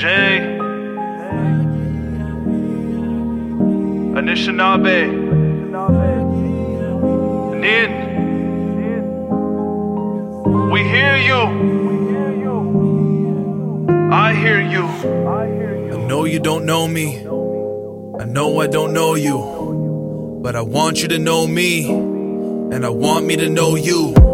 Jay, Anishinaabe, Nin. We hear you. I hear you. I know you don't know me. I know I don't know you. But I want you to know me. And I want me to know you.